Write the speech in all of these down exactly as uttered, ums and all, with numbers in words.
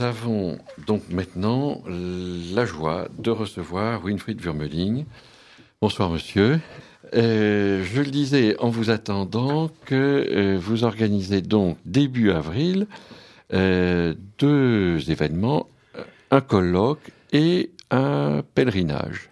nous avons donc maintenant la joie de recevoir Winfried Wuermeling. Bonsoir monsieur. Euh, je le disais en vous attendant que euh, vous organisez donc début avril euh, deux événements, un colloque et un pèlerinage.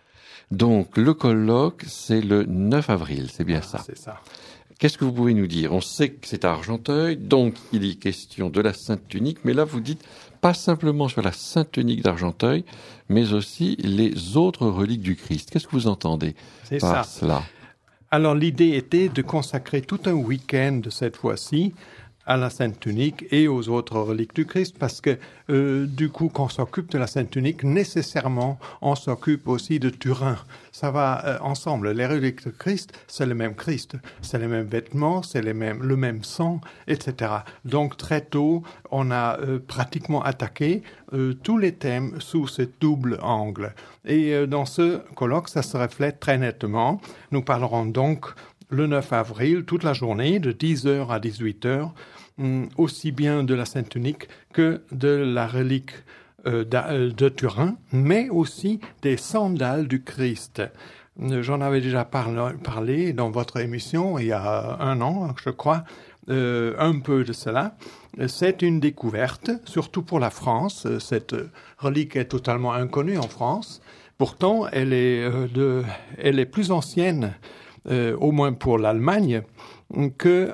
Donc le colloque c'est le neuf avril, c'est bien ah, ça. C'est ça. Qu'est-ce que vous pouvez nous dire? On sait que c'est à Argenteuil, donc il est question de la Sainte Tunique, mais là vous dites pas simplement sur la Sainte Tunique d'Argenteuil, mais aussi les autres reliques du Christ. Qu'est-ce que vous entendez C'est par ça. cela? Alors l'idée était de consacrer tout un week-end cette fois-ci à la Sainte Tunique et aux autres reliques du Christ, parce que euh, du coup, quand on s'occupe de la Sainte Tunique, nécessairement, on s'occupe aussi de Turin. Ça va euh, ensemble. Les reliques du Christ, c'est le même Christ, c'est les mêmes vêtements, c'est les mêmes, le même sang, et cetera. Donc très tôt, on a euh, pratiquement attaqué euh, tous les thèmes sous ce double angle. Et euh, dans ce colloque, ça se reflète très nettement. Nous parlerons donc le neuf avril, toute la journée, de dix heures à dix-huit heures, aussi bien de la Sainte Tunique que de la relique euh, de, de Turin, mais aussi des sandales du Christ. J'en avais déjà parlé, parlé dans votre émission il y a un an, je crois, euh, un peu de cela. C'est une découverte, surtout pour la France. Cette relique est totalement inconnue en France. Pourtant, elle est, euh, de, elle est plus ancienne, euh, au moins pour l'Allemagne, que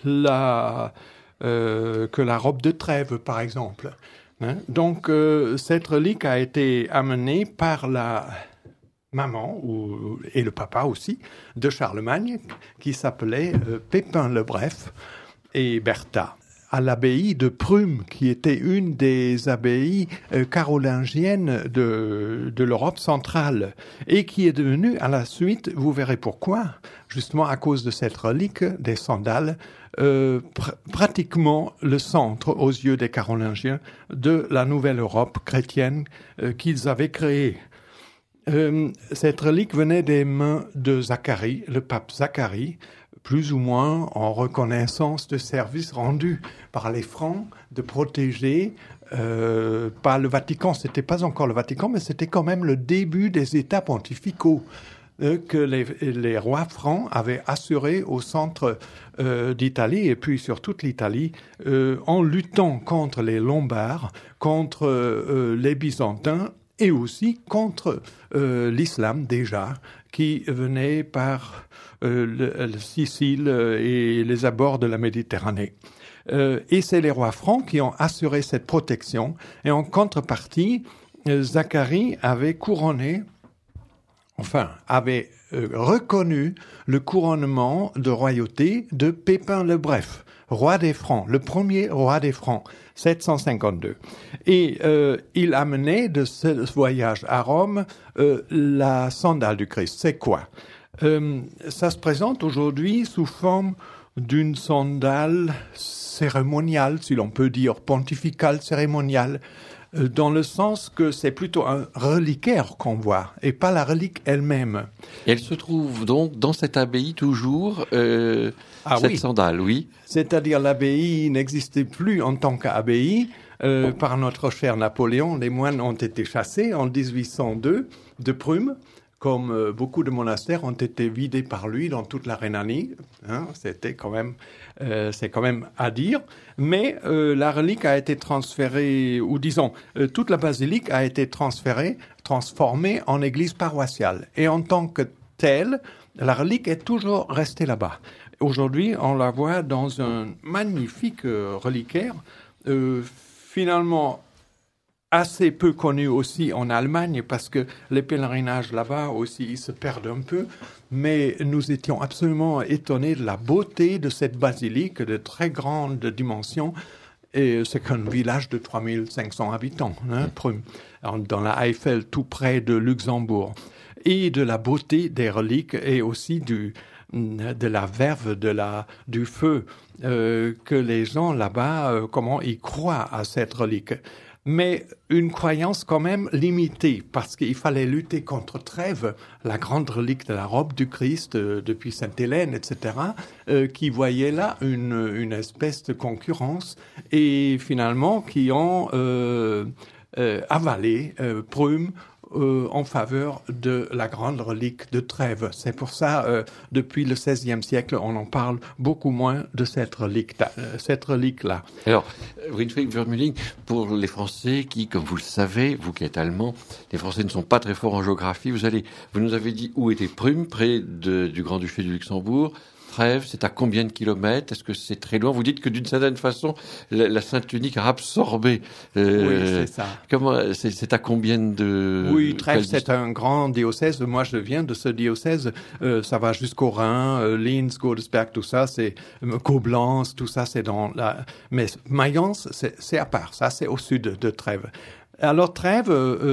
la... Euh, que la robe de trêve, par exemple. Hein? Donc, euh, cette relique a été amenée par la maman, ou, et le papa aussi, de Charlemagne, qui s'appelait euh, Pépin le Bref et Bertha, à l'abbaye de Prüm, qui était une des abbayes euh, carolingiennes de, de l'Europe centrale, et qui est devenue, à la suite, vous verrez pourquoi, justement à cause de cette relique des sandales, Euh, pr- pratiquement le centre, aux yeux des Carolingiens, de la nouvelle Europe chrétienne euh, qu'ils avaient créée. Euh, cette relique venait des mains de Zacharie, le pape Zacharie, plus ou moins en reconnaissance de services rendus par les Francs, de protéger euh, pas le Vatican, c'était pas encore le Vatican, mais c'était quand même le début des États pontificaux que les, les rois francs avaient assuré au centre euh, d'Italie et puis sur toute l'Italie euh, en luttant contre les Lombards, contre euh, les Byzantins et aussi contre euh, l'islam déjà qui venait par euh, le, le Sicile et les abords de la Méditerranée. Euh, et c'est les rois francs qui ont assuré cette protection et en contrepartie, euh, Zacharie avait couronné enfin, avait euh, reconnu le couronnement de royauté de Pépin le Bref, roi des Francs, le premier roi des Francs, sept cent cinquante-deux. Et euh, il amenait de ce voyage à Rome euh, la sandale du Christ. C'est quoi? euh, Ça se présente aujourd'hui sous forme d'une sandale cérémoniale, si l'on peut dire, pontificale, cérémoniale, dans le sens que c'est plutôt un reliquaire qu'on voit, et pas la relique elle-même. Et elle se trouve donc dans cette abbaye toujours, euh, ah, cette oui. sandale, oui. C'est-à-dire l'abbaye n'existait plus en tant qu'abbaye. Euh, par notre cher Napoléon, les moines ont été chassés en dix-huit cent deux de Prüm, comme euh, beaucoup de monastères ont été vidés par lui dans toute la Rhénanie. Hein, c'était quand même, euh, c'est quand même à dire. Mais euh, la relique a été transférée, ou disons, euh, toute la basilique a été transférée, transformée en église paroissiale. Et en tant que telle, la relique est toujours restée là-bas. Aujourd'hui, on la voit dans un magnifique euh, reliquaire, euh, finalement assez peu connu aussi en Allemagne, parce que les pèlerinages là-bas aussi, ils se perdent un peu. Mais nous étions absolument étonnés de la beauté de cette basilique de très grande dimension. Et c'est qu'un village de trois mille cinq cents habitants, hein, dans la Eifel, tout près de Luxembourg. Et de la beauté des reliques et aussi du, de la verve, de la, du feu, euh, que les gens là-bas, euh, comment ils croient à cette relique. mais une croyance quand même limitée, parce qu'il fallait lutter contre Trèves, la grande relique de la robe du Christ euh, depuis Sainte-Hélène, et cetera, euh, qui voyait là une, une espèce de concurrence, et finalement qui ont euh, euh, avalé euh, Prüm Euh, en faveur de la grande relique de Trèves. C'est pour ça, euh, depuis le seizième siècle, on en parle beaucoup moins de cette relique, euh, cette relique-là. Alors, Winfried Wurmeling, pour les Français qui, comme vous le savez, vous qui êtes allemand, les Français ne sont pas très forts en géographie, vous allez, vous nous avez dit où était Prüm, près de, du Grand-Duché du Luxembourg. Trèves, c'est à combien de kilomètres? Est-ce que c'est très loin? Vous dites que d'une certaine façon, la, la Sainte-Tunique a absorbé. Euh, oui, c'est ça. Comment, c'est, c'est à combien de... Oui, Trèves, c'est un grand diocèse. Moi, je viens de ce diocèse. Euh, ça va jusqu'au Rhin, euh, Linz, Godesberg, tout ça, c'est euh, Coblence, tout ça, c'est dans la... Mais Mayence, c'est, c'est à part. Ça, c'est au sud de Trèves. Alors Trèves,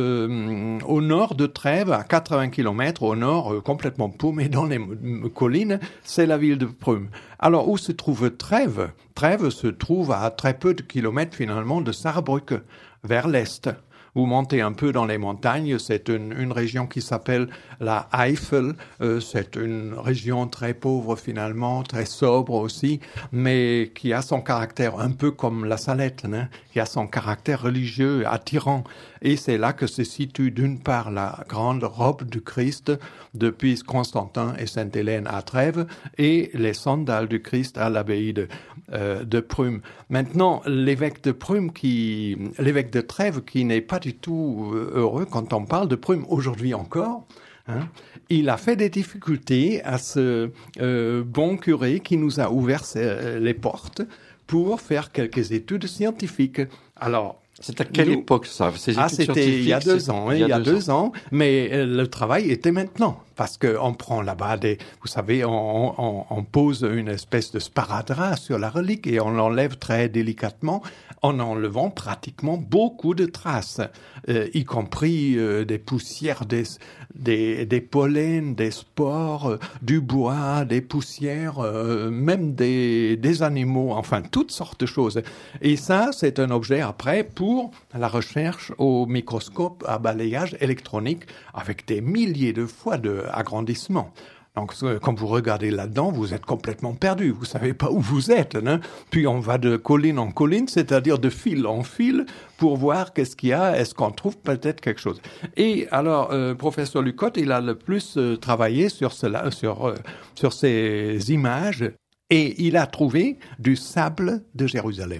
euh, au nord de Trèves, à quatre-vingts kilomètres au nord, euh, complètement paumé dans les m- collines, c'est la ville de Prüm. Alors où se trouve Trèves? Trèves se trouve à très peu de kilomètres finalement de Saarbrück, vers l'est. Vous montez un peu dans les montagnes, c'est une, une région qui s'appelle la Eifel. Euh, c'est une région très pauvre finalement, très sobre aussi, mais qui a son caractère un peu comme la Salette, hein, qui a son caractère religieux attirant. Et c'est là que se situe d'une part la grande robe du Christ depuis Constantin et Sainte-Hélène à Trèves et les sandales du Christ à l'abbaye de, euh, de Prüm. Maintenant, l'évêque de Prüm, qui, l'évêque de Trèves, qui n'est pas du tout heureux quand on parle de Prüm aujourd'hui encore, hein, il a fait des difficultés à ce euh, bon curé qui nous a ouvert ses, les portes pour faire quelques études scientifiques. Alors, c'est à quelle nous, époque ça? Ces ah, c'était il y a deux ans, hein, il y a deux, deux ans. ans, mais euh, le travail était maintenant, parce que on prend là-bas des, vous savez, on, on, on pose une espèce de sparadrap sur la relique et on l'enlève très délicatement, en enlevant pratiquement beaucoup de traces, euh, y compris euh, des poussières, des, des, des pollens, des spores, euh, du bois, des poussières, euh, même des, des animaux, enfin toutes sortes de choses. Et ça, c'est un objet après pour la recherche au microscope à balayage électronique avec des milliers de fois d'agrandissement. Donc, quand vous regardez là-dedans, vous êtes complètement perdu. Vous savez pas où vous êtes. Hein. Puis, on va de colline en colline, c'est-à-dire de fil en fil, pour voir qu'est-ce qu'il y a, est-ce qu'on trouve peut-être quelque chose. Et alors, euh, professeur Lucotte, il a le plus euh, travaillé sur cela, sur, euh, sur ces images, et il a trouvé du sable de Jérusalem.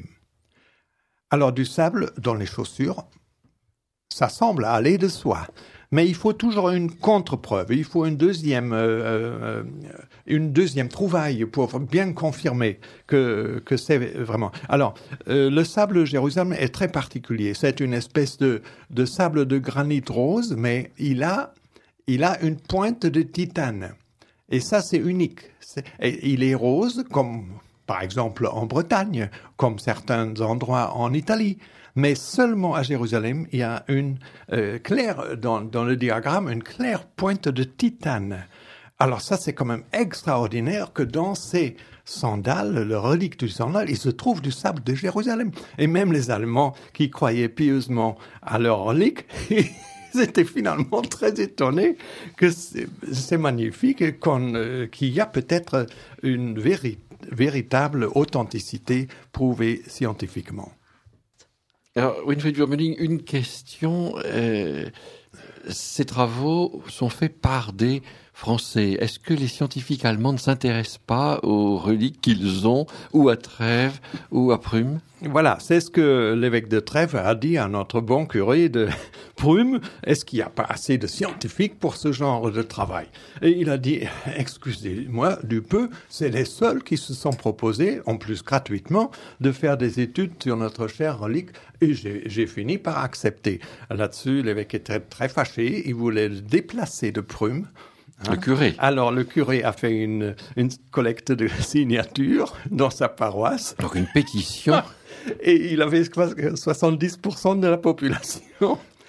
Alors, du sable dans les chaussures, ça semble aller de soi. Mais il faut toujours une contre-preuve, il faut une deuxième, euh, euh, une deuxième trouvaille pour bien confirmer que, que c'est vraiment. Alors, euh, le sable de Jérusalem est très particulier. C'est une espèce de, de sable de granit rose, mais il a, il a une pointe de titane. Et ça, c'est unique. C'est, et il est rose, comme par exemple en Bretagne, comme certains endroits en Italie. Mais seulement à Jérusalem, il y a une euh, claire, dans, dans le diagramme, une claire pointe de titane. Alors ça, c'est quand même extraordinaire que dans ces sandales, le relique du sandal, il se trouve du sable de Jérusalem. Et même les Allemands qui croyaient pieusement à leur relique, ils étaient finalement très étonnés que c'est, c'est magnifique, qu'on, euh, qu'il y a peut-être une véri- véritable authenticité prouvée scientifiquement. Alors, Winfried Wurmeling, une question. Euh, ces travaux sont faits par des Français. Est-ce que les scientifiques allemands ne s'intéressent pas aux reliques qu'ils ont, ou à Trèves, ou à Prüm? Voilà, c'est ce que l'évêque de Trèves a dit à notre bon curé de Prüm. Est-ce qu'il n'y a pas assez de scientifiques pour ce genre de travail? Et il a dit, excusez-moi du peu, c'est les seuls qui se sont proposés, en plus gratuitement, de faire des études sur notre chère relique. Et j'ai, j'ai fini par accepter. Là-dessus, l'évêque était très fâché. Il voulait le déplacer de Prüm. Hein? Le curé. Alors, le curé a fait une, une collecte de signatures dans sa paroisse. Donc, une pétition. Et il avait soixante-dix pour cent de la population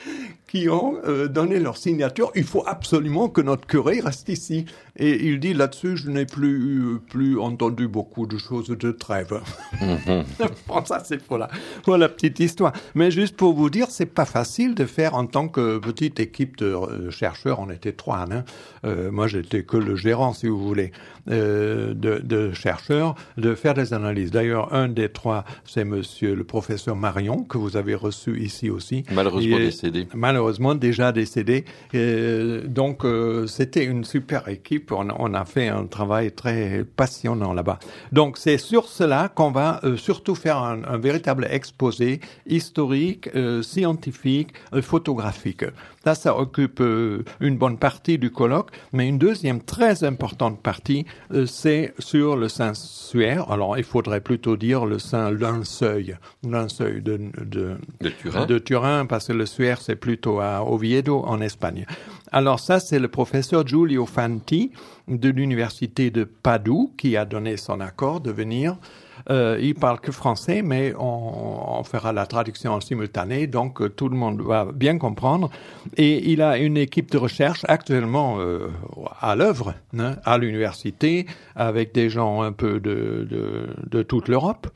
qui ont euh, donné leur signature. Il faut absolument que notre curé reste ici. Et il dit là-dessus, je n'ai plus euh, plus entendu beaucoup de choses de trêve. Mm-hmm. Bon, ça c'est pour la, pour la petite histoire. Mais juste pour vous dire, c'est pas facile de faire en tant que petite équipe de euh, chercheurs. On était trois, hein. Euh, moi j'étais que le gérant, si vous voulez, euh, de, de chercheurs, de faire des analyses. D'ailleurs, un des trois, c'est Monsieur le professeur Marion que vous avez reçu ici aussi. Malheureusement décédé. Malheureusement déjà décédé. Euh, donc euh, c'était une super équipe. On, on a fait un travail très passionnant là-bas. Donc c'est sur cela qu'on va euh, surtout faire un, un véritable exposé historique, euh, scientifique, euh, photographique. Ça, ça occupe euh, une bonne partie du colloque, mais une deuxième très importante partie, euh, c'est sur le Saint-Suaire. Alors, il faudrait plutôt dire le Saint-Linceuil, Linceuil de, de, de, Turin. de Turin, parce que le Suaire, c'est plutôt à Oviedo, en Espagne. Alors ça, c'est le professeur Giulio Fanti de l'université de Padoue qui a donné son accord de venir. Euh, il parle que français, mais on, on fera la traduction en simultané, donc euh, tout le monde va bien comprendre. Et il a une équipe de recherche actuellement euh, à l'œuvre, hein, à l'université, avec des gens un peu de, de, de toute l'Europe.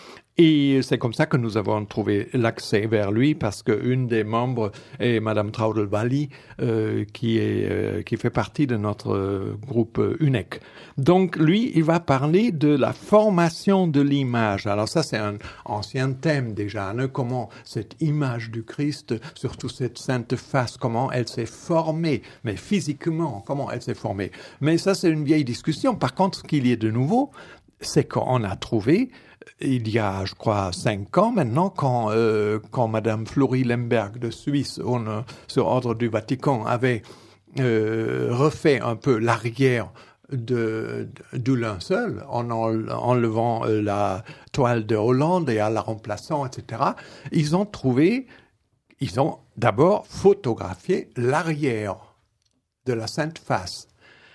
Et c'est comme ça que nous avons trouvé l'accès vers lui, parce qu'une des membres est Madame Traudel-Bali, euh, qui est euh, qui fait partie de notre euh, groupe euh, U N E C. Donc lui, il va parler de la formation de l'image. Alors ça, c'est un ancien thème déjà, hein, comment cette image du Christ, surtout cette sainte face, comment elle s'est formée, mais physiquement, comment elle s'est formée. Mais ça, c'est une vieille discussion. Par contre, ce qu'il y a de nouveau, c'est qu'on a trouvé, il y a, je crois, cinq ans maintenant, quand, euh, quand Madame Florie Lemberg de Suisse, on, euh, sur ordre du Vatican, avait euh, refait un peu l'arrière de, de, du linceul, en enlevant euh, la toile de Hollande et en la remplaçant, et cetera. Ils ont trouvé, ils ont d'abord photographié l'arrière de la Sainte Face.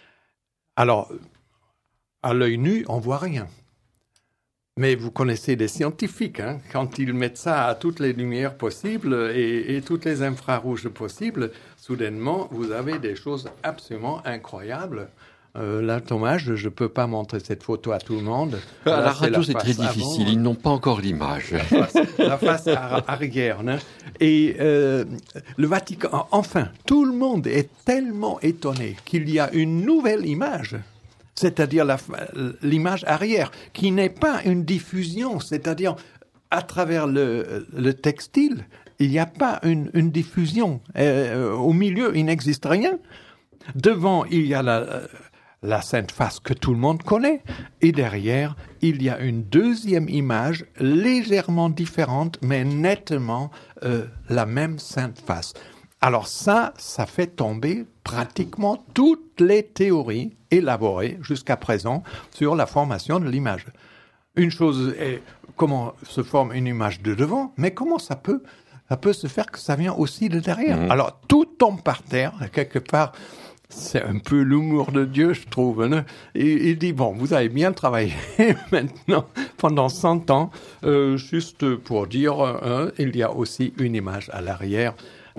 Alors, à l'œil nu, on voit rien. Mais vous connaissez les scientifiques, hein, quand ils mettent ça à toutes les lumières possibles et, et toutes les infrarouges possibles, soudainement, vous avez des choses absolument incroyables. Euh, là, Thomas, je ne peux pas montrer cette photo à tout le monde. À là, la radio, c'est très avant. difficile. Ils n'ont pas encore l'image. La face, la face arrière. Hein. Et euh, le Vatican, enfin, tout le monde est tellement étonné qu'il y a une nouvelle image. C'est-à-dire la, l'image arrière, qui n'est pas une diffusion, c'est-à-dire à travers le, le textile, il n'y a pas une, une diffusion. Euh, au milieu, il n'existe rien. Devant, il y a la, la Sainte Face que tout le monde connaît, et derrière, il y a une deuxième image légèrement différente, mais nettement euh, la même Sainte Face. Alors ça, ça fait tomber pratiquement toutes les théories élaborées jusqu'à présent sur la formation de l'image. Une chose est comment se forme une image de devant, mais comment ça peut, ça peut se faire que ça vient aussi de derrière. Mmh. Alors tout tombe par terre, quelque part. C'est un peu l'humour de Dieu, je trouve. Hein. Et il dit, bon, vous avez bien travaillé maintenant pendant cent ans, euh, juste pour dire, euh, il y a aussi une image à l'arrière.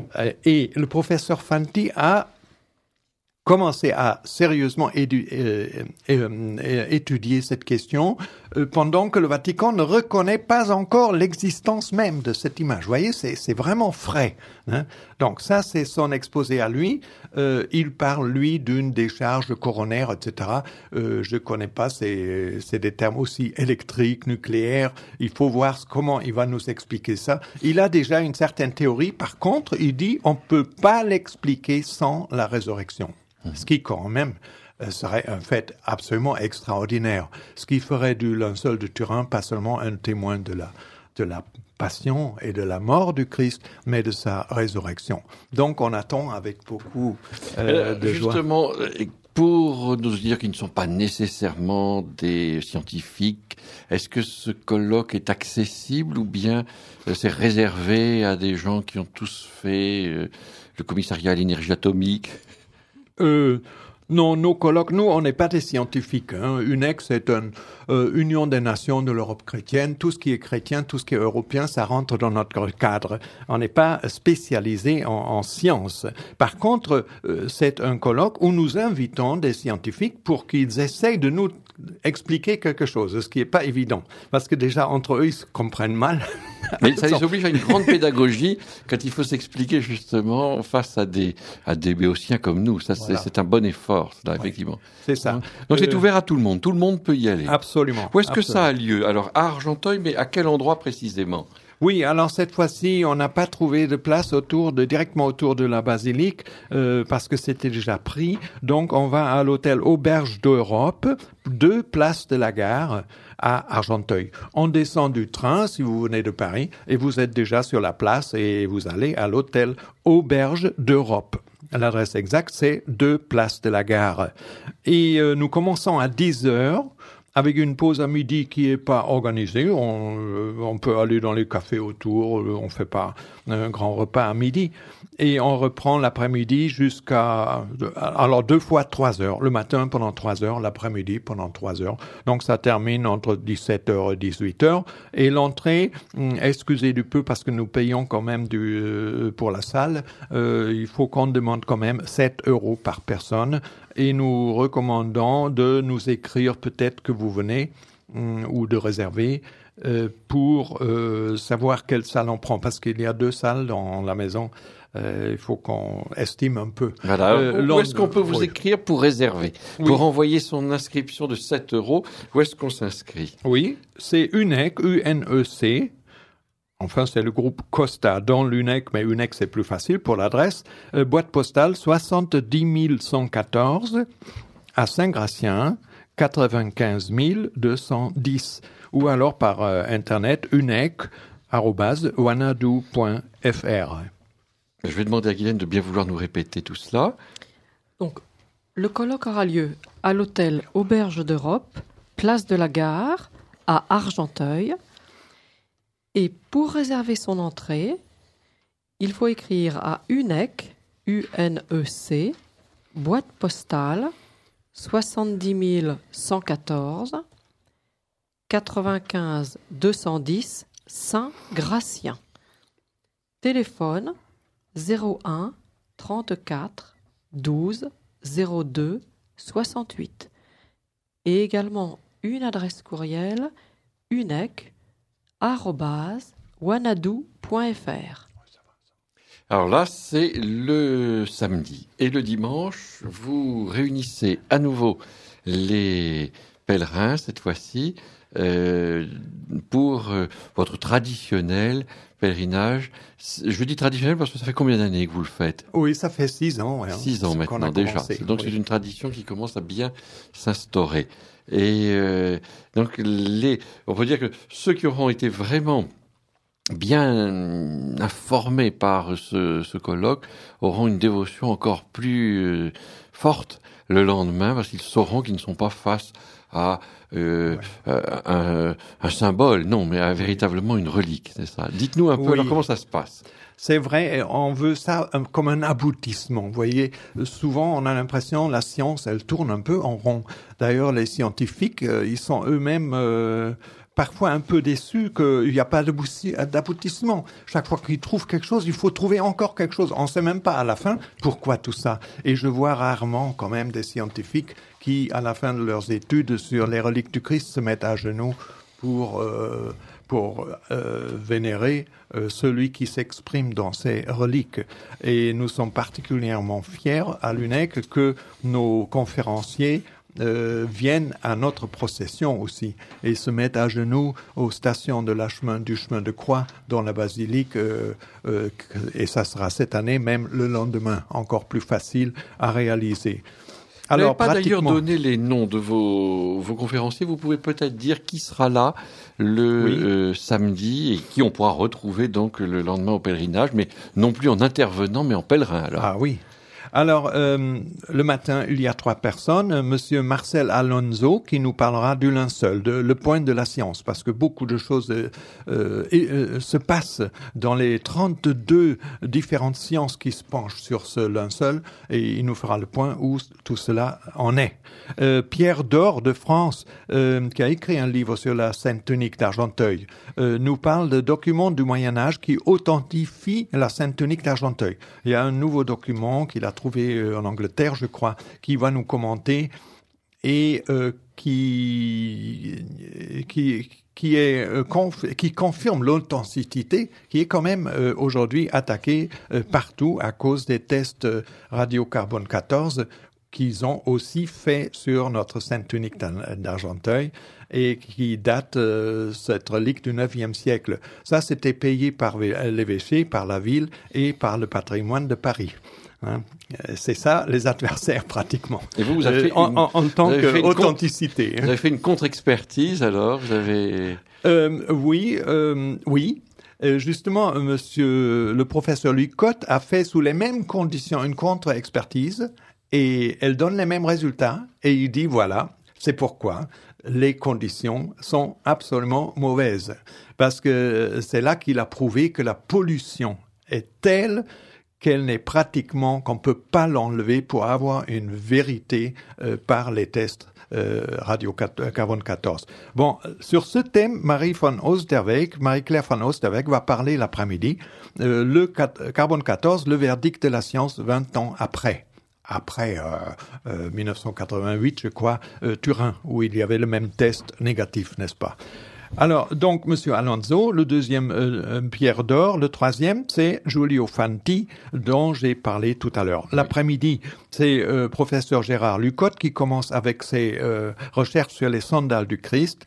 Et le professeur Fanti a commencé à sérieusement édu- euh, euh, étudier cette question euh, pendant que le Vatican ne reconnaît pas encore l'existence même de cette image. Vous voyez, c'est, c'est vraiment frais. Hein. Donc ça, c'est son exposé à lui. Euh, il parle, lui, d'une décharge coronaire, et cetera. Euh, je ne connais pas, c'est, c'est des termes aussi électriques, nucléaires. Il faut voir comment il va nous expliquer ça. Il a déjà une certaine théorie. Par contre, il dit on ne peut pas l'expliquer sans la résurrection. Ce qui, quand même, serait un fait absolument extraordinaire. Ce qui ferait du linceul de Turin pas seulement un témoin de la, de la passion et de la mort du Christ, mais de sa résurrection. Donc, on attend avec beaucoup euh, de joie. Justement, pour nous dire qu'ils ne sont pas nécessairement des scientifiques, est-ce que ce colloque est accessible ou bien c'est réservé à des gens qui ont tous fait le commissariat à l'énergie atomique ? Euh, Non, nos colloques, nous, on n'est pas des scientifiques. Hein. U N E C, c'est une euh, union des nations de l'Europe chrétienne. Tout ce qui est chrétien, tout ce qui est européen, ça rentre dans notre cadre. On n'est pas spécialisé en, en sciences. Par contre, euh, c'est un colloque où nous invitons des scientifiques pour qu'ils essayent de nous expliquer quelque chose, ce qui n'est pas évident. Parce que déjà, entre eux, ils se comprennent mal. Mais ça les oblige à une grande pédagogie quand il faut s'expliquer justement face à des, à des béotiens comme nous. Ça, voilà. c'est, c'est un bon effort, là, ouais. effectivement. C'est ça. Donc, euh... c'est ouvert à tout le monde. Tout le monde peut y aller. Absolument. Où est-ce que absolument. ça a lieu? Alors, à Argenteuil, mais à quel endroit précisément? Oui, alors cette fois-ci, on n'a pas trouvé de place autour de, directement autour de la basilique, euh, parce que c'était déjà pris. Donc, on va à l'hôtel Auberge d'Europe, deux places de la gare à Argenteuil. On descend du train, si vous venez de Paris, et vous êtes déjà sur la place et vous allez à l'hôtel Auberge d'Europe. L'adresse exacte, c'est deux places de la gare. Et euh, nous commençons à dix heures. Avec une pause à midi qui est pas organisée, on, euh, on peut aller dans les cafés autour, euh, on fait pas un grand repas à midi. Et on reprend l'après-midi jusqu'à, alors deux fois trois heures, le matin pendant trois heures, l'après-midi pendant trois heures. Donc ça termine entre dix-sept heures et dix-huit heures. Et l'entrée, excusez du peu parce que nous payons quand même du, euh, pour la salle, euh, il faut qu'on demande quand même sept euros par personne. Et nous recommandons de nous écrire peut-être que vous venez hum, ou de réserver euh, pour euh, savoir quelle salle on prend. Parce qu'il y a deux salles dans la maison. Euh, il faut qu'on estime un peu. Voilà. Euh, où est-ce qu'on peut vous oui. écrire pour réserver? Oui. Pour envoyer son inscription de sept euros, où est-ce qu'on s'inscrit? Oui, c'est U N E C, U N E C. Enfin, c'est le groupe Costa dans l'U N E C, mais U N E C, c'est plus facile pour l'adresse. Euh, boîte postale soixante-dix mille cent quatorze à Saint-Gratien, quatre-vingt-quinze mille deux cent dix. Ou alors par euh, Internet, unec arobase wanadoo point f r. Je vais demander à Guylaine de bien vouloir nous répéter tout cela. Donc, le colloque aura lieu à l'hôtel Auberge d'Europe, place de la Gare, à Argenteuil. Et pour réserver son entrée, il faut écrire à U N E C, U N E C, boîte postale soixante-dix mille cent quatorze, quatre-vingt-quinze deux cent dix, Saint-Gratien. Téléphone zéro un trente-quatre douze zéro deux soixante-huit. Et également une adresse courriel unec arobase wanadoo point f r. Alors là, c'est le samedi. Et le dimanche, vous réunissez à nouveau les pèlerins, cette fois-ci, euh, pour euh, votre traditionnel pèlerinage. Je dis traditionnel parce que ça fait combien d'années que vous le faites? Oui, ça fait six ans. Ouais, six ans maintenant déjà. Donc oui. C'est une tradition qui commence à bien s'instaurer. Et euh, donc, les, on peut dire que ceux qui auront été vraiment bien informés par ce, ce colloque auront une dévotion encore plus euh, forte le lendemain parce qu'ils sauront qu'ils ne sont pas face à euh, ouais. un, un symbole, non, mais à véritablement une relique, c'est ça. Dites-nous un peu, oui. alors comment ça se passe? C'est vrai, on veut ça comme un aboutissement. Vous voyez, souvent on a l'impression la science, elle tourne un peu en rond. D'ailleurs, les scientifiques, ils sont eux-mêmes euh, parfois un peu déçus qu'il n'y a pas d'aboutissement. Chaque fois qu'ils trouvent quelque chose, il faut trouver encore quelque chose. On ne sait même pas à la fin pourquoi tout ça. Et je vois rarement quand même des scientifiques qui, à la fin de leurs études sur les reliques du Christ, se mettent à genoux pour... Euh, pour euh, vénérer euh, celui qui s'exprime dans ces reliques. Et nous sommes particulièrement fiers à l'U N E C que nos conférenciers euh, viennent à notre procession aussi et se mettent à genoux aux stations de la chemin, du chemin de croix dans la basilique euh, euh, et ça sera cette année même le lendemain, encore plus facile à réaliser. Alors, vous n'avez pas pratiquement... d'ailleurs donné les noms de vos, vos conférenciers. Vous pouvez peut-être dire qui sera là le oui. euh, samedi et qui on pourra retrouver donc le lendemain au pèlerinage, mais non plus en intervenant, mais en pèlerin. Alors. Ah oui. Alors, euh, le matin, il y a trois personnes. Monsieur Marcel Alonso, qui nous parlera du linceul, de, le point de la science, parce que beaucoup de choses euh, euh, euh, se passent dans les trente-deux différentes sciences qui se penchent sur ce linceul, et il nous fera le point où tout cela en est. Euh, Pierre Dor de France, euh, qui a écrit un livre sur la scène tunique d'Argenteuil, euh, nous parle de documents du Moyen-Âge qui authentifient la scène tunique d'Argenteuil. Il y a un nouveau document qu'il a trouvé euh, en Angleterre, je crois, qui va nous commenter et euh, qui, qui, qui, est, euh, conf, qui confirme l'authenticité qui est quand même euh, aujourd'hui attaquée euh, partout à cause des tests euh, radiocarbone quatorze qu'ils ont aussi fait sur notre scène tunique d'Argenteuil et qui date euh, cette relique du neuvième siècle. Ça, c'était payé par l'évêché, par la ville et par le patrimoine de Paris. Hein, c'est ça, les adversaires, pratiquement. Et vous, vous avez fait euh, en, une, en, en tant qu'authenticité. Vous avez fait une contre-expertise, alors vous avez... Euh, oui, euh, oui. Euh, justement, monsieur le professeur Lucotte a fait sous les mêmes conditions une contre-expertise et elle donne les mêmes résultats. Et il dit, voilà, c'est pourquoi les conditions sont absolument mauvaises. Parce que c'est là qu'il a prouvé que la pollution est telle qu'elle n'est pratiquement, qu'on ne peut pas l'enlever pour avoir une vérité euh, par les tests euh, radiocarbone quatorze. Bon, sur ce thème, Marie von Oosterweyck, Marie-Claire von Oosterweyck va parler l'après-midi, euh, le carbone quatorze, le verdict de la science vingt ans après. Après euh, euh, mille neuf cent quatre-vingt-huit, je crois, euh, Turin, où il y avait le même test négatif, n'est-ce pas? Alors, donc, Monsieur Alonso, le deuxième, euh, Pierre Dor, le troisième, c'est Giulio Fanti, dont j'ai parlé tout à l'heure. L'après-midi, c'est euh, professeur Gérard Lucotte qui commence avec ses euh, recherches sur les sandales du Christ.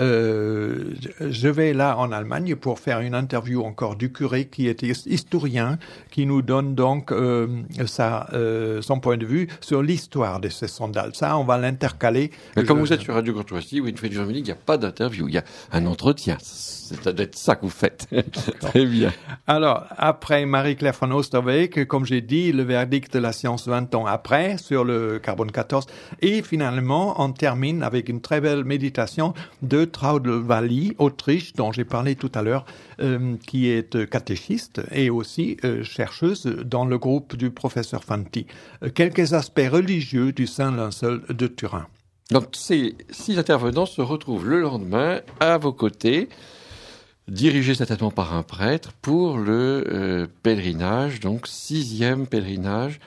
Euh, je vais là en Allemagne pour faire une interview encore du curé qui est historien, qui nous donne donc euh, sa, euh, son point de vue sur l'histoire de ces sandales. Ça, on va l'intercaler. Mais comme je... vous êtes sur Radio Courtoisie, Winfried Vermeuling, il n'y a pas d'interview, il y a un entretien. C'est peut-être ça que vous faites. Très bien. Alors, après Marie-Claire von Oosterweyck, comme j'ai dit, le verdict de la science vingt ans après sur le carbone quatorze. Et finalement, on termine avec une très belle méditation de Traudl Walli, Autriche, dont j'ai parlé tout à l'heure, euh, qui est catéchiste et aussi euh, chercheuse dans le groupe du professeur Fanti. Euh, quelques aspects religieux du Saint Linceul de Turin. Donc, ces six intervenants se retrouvent le lendemain à vos côtés, dirigé certainement par un prêtre, pour le euh, pèlerinage, donc sixième pèlerinage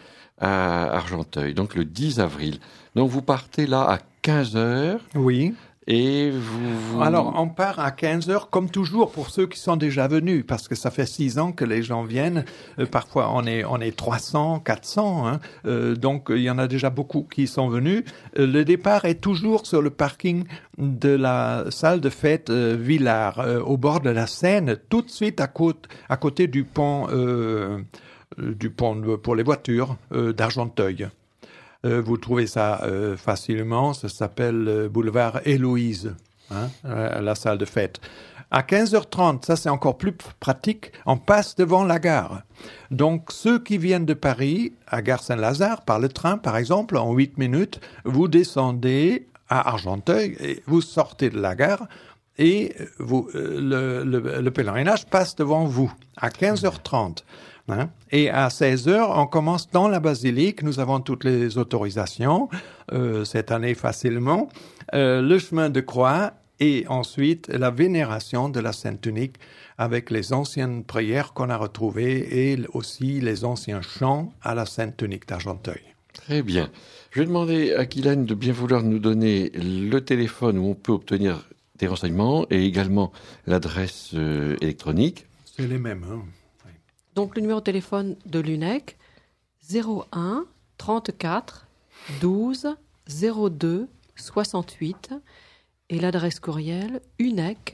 à Argenteuil, donc le dix avril. Donc vous partez là à quinze heures. Oui. Et vous, vous... Alors, on part à quinze heures, comme toujours, pour ceux qui sont déjà venus, parce que ça fait six ans que les gens viennent. Euh, parfois, on est, on est trois cents, quatre cents, hein. Euh, donc il y en a déjà beaucoup qui sont venus. Euh, le départ est toujours sur le parking de la salle de fête euh, Villars, euh, au bord de la Seine, tout de suite à côté, à côté du pont, euh, du pont pour les voitures euh, d'Argenteuil. Euh, vous trouvez ça euh, facilement, ça s'appelle euh, boulevard Héloïse, hein, euh, la salle de fête. À quinze heures trente, ça c'est encore plus pratique, on passe devant la gare. Donc ceux qui viennent de Paris, à Gare Saint-Lazare, par le train par exemple, en huit minutes, vous descendez à Argenteuil, et vous sortez de la gare et vous, euh, le, le, le pèlerinage passe devant vous, à quinze heures trente. Hein? Et à seize heures, on commence dans la basilique. Nous avons toutes les autorisations, euh, cette année facilement, euh, le chemin de croix et ensuite la vénération de la Sainte Tunique avec les anciennes prières qu'on a retrouvées et aussi les anciens chants à la Sainte Tunique d'Argenteuil. Très bien. Je vais demander à Guylaine de bien vouloir nous donner le téléphone où on peut obtenir des renseignements et également l'adresse euh, électronique. C'est les mêmes, hein. Donc, le numéro de téléphone de l'U N E C, zéro un trente-quatre douze zéro deux soixante-huit, et l'adresse courriel unec,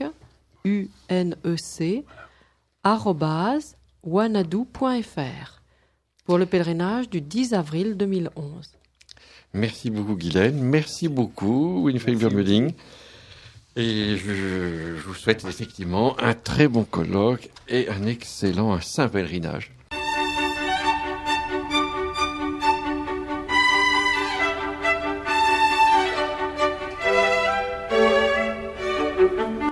U N E C, arobase, wanadoo point f r, pour le pèlerinage du dix avril deux mille onze. Merci beaucoup, Guylaine. Merci beaucoup, Winfried Vermeuling. Et je, je vous souhaite effectivement un très bon colloque et un excellent, un saint pèlerinage. Tunique.